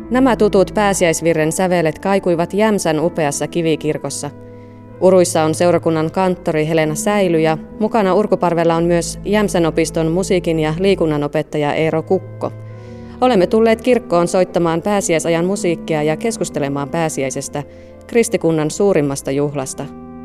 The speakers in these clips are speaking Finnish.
Nämä tutut pääsiäisvirren sävelet kaikuivat Jämsän upeassa kivikirkossa. Uruissa on seurakunnan kanttori Helena Säily ja mukana Urkuparvella on myös Jämsän opiston musiikin ja liikunnan opettaja Eero Kukko. Olemme tulleet kirkkoon soittamaan pääsiäisajan musiikkia ja keskustelemaan pääsiäisestä, kristikunnan suurimmasta juhlasta.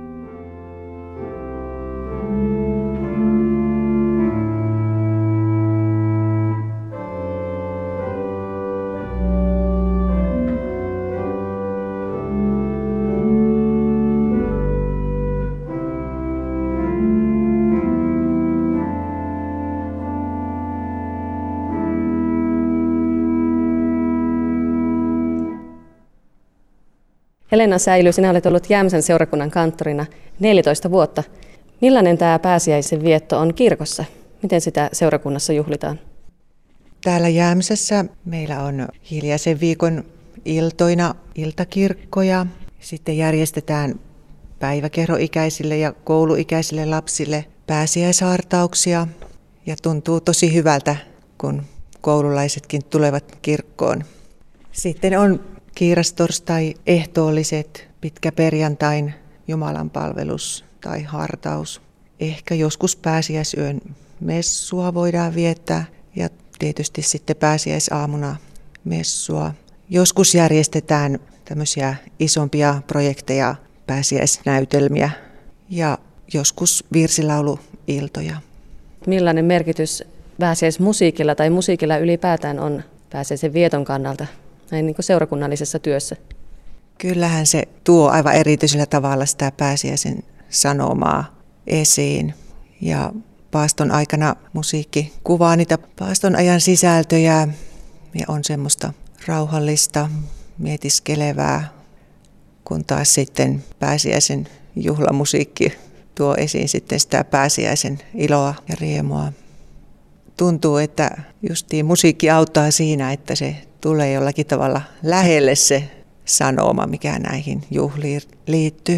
Helena Säily, sinä olet ollut Jämsän seurakunnan kanttorina 14 vuotta. Millainen tämä pääsiäisen vietto on kirkossa? Miten sitä seurakunnassa juhlitaan? Täällä Jämsässä meillä on hiljaisen viikon iltoina iltakirkkoja. Sitten järjestetään päiväkerhoikäisille ja kouluikäisille lapsille pääsiäishartauksia. Ja tuntuu tosi hyvältä, kun koululaisetkin tulevat kirkkoon. Sitten on kiirastorstai, ehtoolliset, pitkäperjantain jumalanpalvelus tai hartaus. Ehkä joskus pääsiäisyön messua voidaan viettää ja tietysti sitten pääsiäisaamuna messua. Joskus järjestetään tämmöisiä isompia projekteja, pääsiäisnäytelmiä ja joskus virsilauluiltoja. Millainen merkitys pääsiäismusiikilla tai musiikilla ylipäätään on pääsiäisen vieton kannalta? Näin niin kuin seurakunnallisessa työssä. Kyllähän se tuo aivan erityisellä tavalla sitä pääsiäisen sanomaa esiin. Ja paaston aikana musiikki kuvaa niitä paaston ajan sisältöjä ja on semmoista rauhallista, mietiskelevää, kun taas sitten pääsiäisen juhlamusiikki tuo esiin sitten sitä pääsiäisen iloa ja riemua. Tuntuu, että justiin musiikki auttaa siinä, että se tulee jollakin tavalla lähelle se sanoma, mikä näihin juhliin liittyy.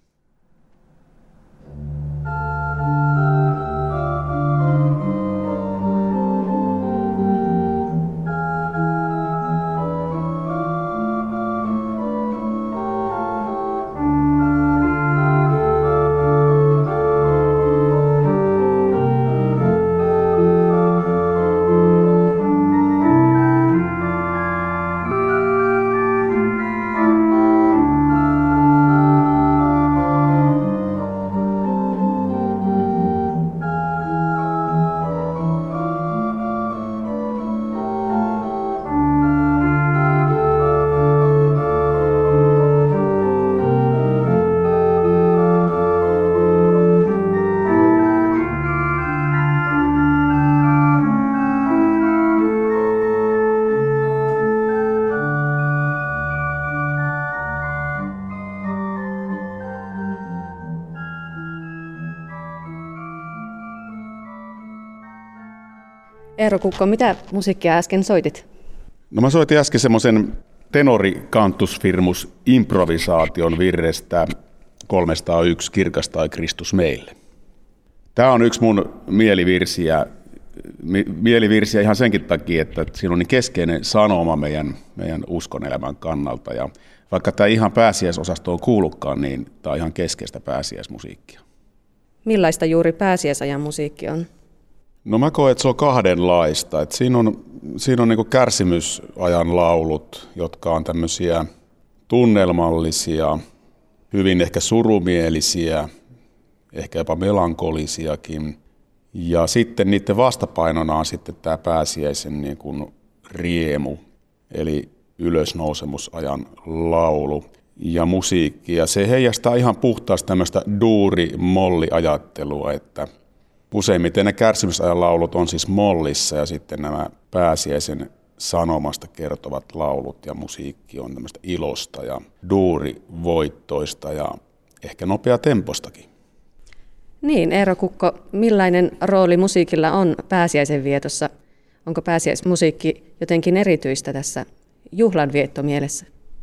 Eero Kukko, mitä musiikkia äsken soitit? No mä soitin äsken semmoisen tenori cantus firmus improvisaation virrestä 301 kirkastaa Kristus meille. Tämä on yksi mun mielivirsiä ihan senkin takia, että siinä on niin keskeinen sanoma meidän uskonelämän kannalta. Ja vaikka tämä ihan pääsiäisosastoon kuulukaan, niin tämä on ihan keskeistä pääsiäismusiikkia. Millaista juuri pääsiäisajan musiikki on? No mä koen, että se on kahdenlaista. Että siinä on niin kuin kärsimysajan laulut, jotka on tämmöisiä tunnelmallisia, hyvin ehkä surumielisiä, ehkä jopa melankolisiakin. Ja sitten niiden vastapainona on sitten tämä pääsiäisen niin kuin riemu, eli ylösnousemusajan laulu ja musiikki. Ja se heijastaa ihan puhtaasti tämmöistä duuri-molli-ajattelua, että useimmiten ne kärsimysajan laulut on siis mollissa ja sitten nämä pääsiäisen sanomasta kertovat laulut ja musiikki on tämmöistä ilosta ja duurivoittoista ja ehkä nopeatempostakin. Niin, Eero Kukko, millainen rooli musiikilla on pääsiäisen vietossa? Onko pääsiäismusiikki jotenkin erityistä tässä juhlanviettomielessä?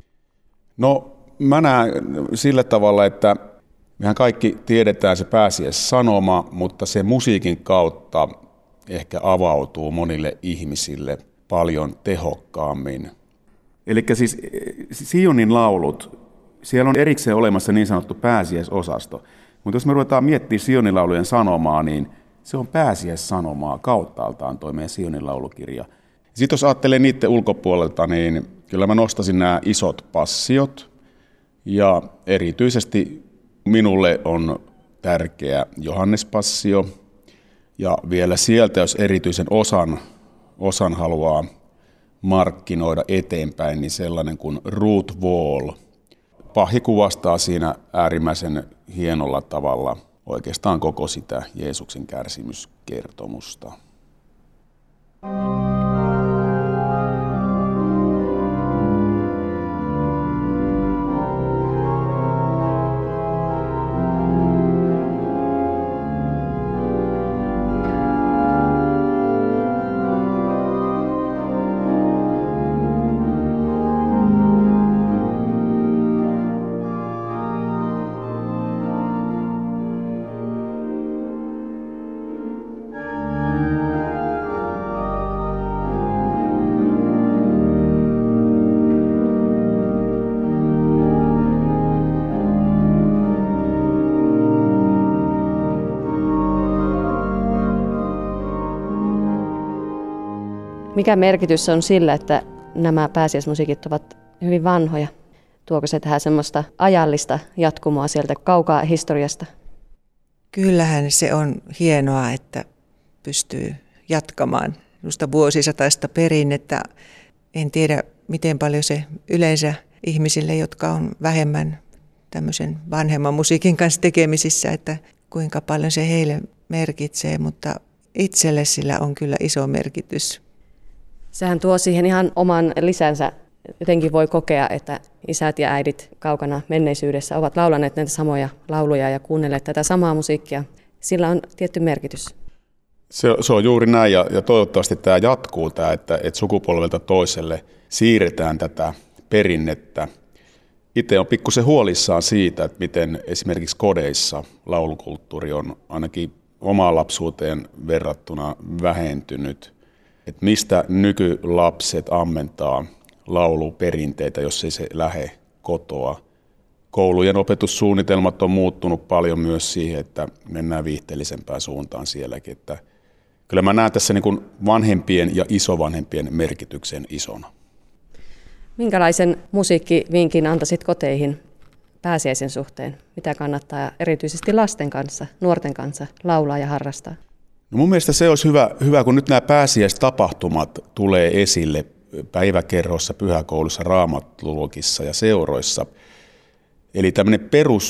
No mä näen sillä tavalla, että mehän kaikki tiedetään se pääsiäissanoma, mutta se musiikin kautta ehkä avautuu monille ihmisille paljon tehokkaammin. Eli siis Sionin laulut, siellä on erikseen olemassa niin sanottu pääsiäisosasto. Mutta jos me ruvetaan miettimään Sionin laulujen sanomaa, niin se on pääsiäissanomaa kauttaaltaan toi meidän Sionin laulukirja. Sitten jos ajattelee niiden ulkopuolelta, niin kyllä mä nostasin nämä isot passiot. Ja erityisesti minulle on tärkeä Johannespassio. Ja vielä sieltä, jos erityisen osan haluaa markkinoida eteenpäin, niin sellainen kuin Ruth Wall. Pahhi kuvastaa siinä äärimmäisen hienolla tavalla oikeastaan koko sitä Jeesuksen kärsimyskertomusta. Mikä merkitys on sillä, että nämä pääsiäismusiikit ovat hyvin vanhoja? Tuoko se tähän semmoista ajallista jatkumoa sieltä kaukaa historiasta? Kyllähän se on hienoa, että pystyy jatkamaan minusta vuosisataista perinnettä. En tiedä, miten paljon se yleensä ihmisille, jotka on vähemmän tämmöisen vanhemman musiikin kanssa tekemisissä, että kuinka paljon se heille merkitsee, mutta itselle sillä on kyllä iso merkitys. Sehän tuo siihen ihan oman lisänsä. Jotenkin voi kokea, että isät ja äidit kaukana menneisyydessä ovat laulaneet näitä samoja lauluja ja kuunnelleet tätä samaa musiikkia. Sillä on tietty merkitys. Se on juuri näin ja toivottavasti tämä jatkuu, että sukupolvelta toiselle siirretään tätä perinnettä. Itse on pikkusen huolissaan siitä, että miten esimerkiksi kodeissa laulukulttuuri on ainakin omaan lapsuuteen verrattuna vähentynyt. Että mistä nykylapset ammentaa lauluperinteitä, jos ei se lähde kotoa. Koulujen opetussuunnitelmat on muuttunut paljon myös siihen, että mennään viihteellisempään suuntaan sielläkin. Että kyllä mä näen tässä niin kuin vanhempien ja isovanhempien merkityksen isona. Minkälaisen musiikkivinkin antaisit koteihin pääsiäisen suhteen? Mitä kannattaa erityisesti lasten kanssa, nuorten kanssa laulaa ja harrastaa? No mun mielestä se olisi hyvä, kun nyt nämä pääsiäistapahtumat tulee esille päiväkerhossa, pyhäkoulussa, raamatuluokissa ja seuroissa. Eli tämmöinen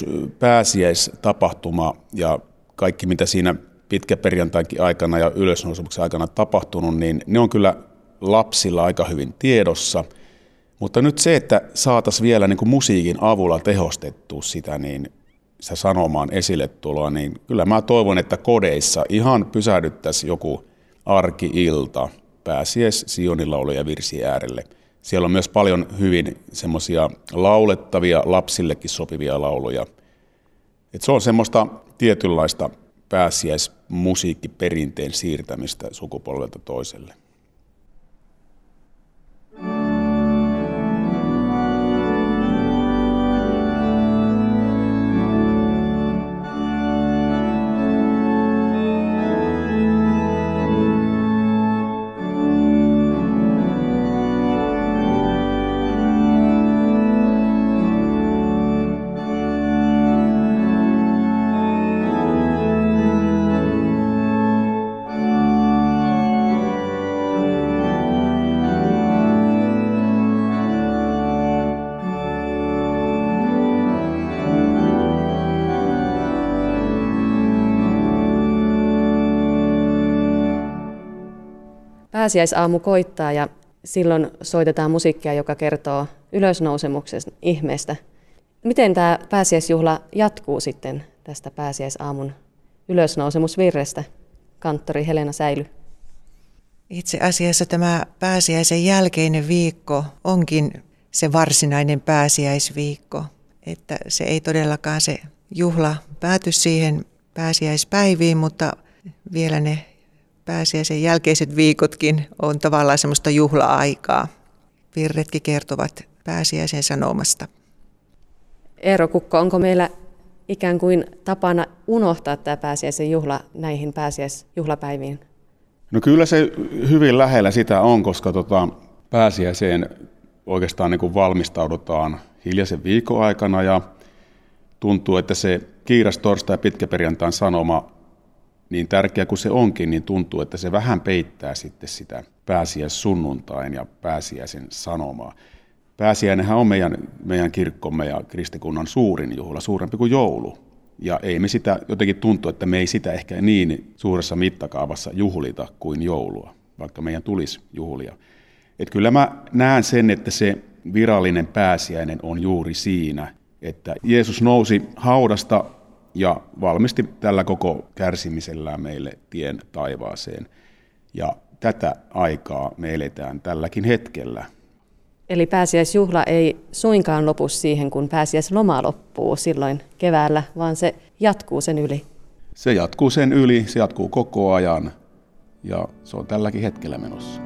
peruspääsiäistapahtuma ja kaikki, mitä siinä pitkäperjantainkin aikana ja ylösnousemuksen aikana tapahtunut, niin ne on kyllä lapsilla aika hyvin tiedossa. Mutta nyt se, että saataisiin vielä niin kuin musiikin avulla tehostettua sitä, niin sitä sanomaan esille tuloa, niin kyllä mä toivon, että kodeissa ihan pysähdyttäisiin joku arki-ilta pääsiäis Sionin lauluja ja virsi äärelle. Siellä on myös paljon hyvin semmoisia laulettavia, lapsillekin sopivia lauluja. Et se on semmoista tietynlaista pääsiäismusiikkiperinteen siirtämistä sukupolvelta toiselle. Pääsiäisaamu koittaa ja silloin soitetaan musiikkia, joka kertoo ylösnousemuksen ihmeestä. Miten tämä pääsiäisjuhla jatkuu sitten tästä pääsiäisaamun ylösnousemusvirrestä, kanttori Helena Säily? Itse asiassa tämä pääsiäisen jälkeinen viikko onkin se varsinainen pääsiäisviikko, että se ei todellakaan se juhla pääty siihen pääsiäispäiviin, mutta vielä ne pääsiäisen jälkeiset viikotkin on tavallaan semmoista juhla-aikaa. virretkin kertovat pääsiäisen sanomasta. Eero Kukko, onko meillä ikään kuin tapana unohtaa tämä pääsiäisen juhla näihin pääsiäisjuhlapäiviin? No kyllä se hyvin lähellä sitä on, koska pääsiäiseen oikeastaan niin kuin valmistaudutaan hiljaisen viikon aikana ja tuntuu, että se kiiras torstai ja pitkäperjantain sanoma, niin tärkeä kuin se onkin, niin tuntuu, että se vähän peittää sitten sitä pääsiäissunnuntain ja pääsiäisen sanomaa. Pääsiäinenhän on meidän kirkkomme ja kristikunnan suurin juhla, suurempi kuin joulu. Ja ei me sitä, jotenkin tuntuu, että me ei sitä ehkä niin suuressa mittakaavassa juhlita kuin joulua, vaikka meidän tulisi juhlia. Että kyllä mä näen sen, että se virallinen pääsiäinen on juuri siinä, että Jeesus nousi haudasta ja valmisti tällä koko kärsimisellään meille tien taivaaseen. Ja tätä aikaa me eletään tälläkin hetkellä. Eli pääsiäisjuhla ei suinkaan lopu siihen, kun pääsiäisloma loppuu silloin keväällä, vaan se jatkuu sen yli. Se jatkuu sen yli, se jatkuu koko ajan ja se on tälläkin hetkellä menossa.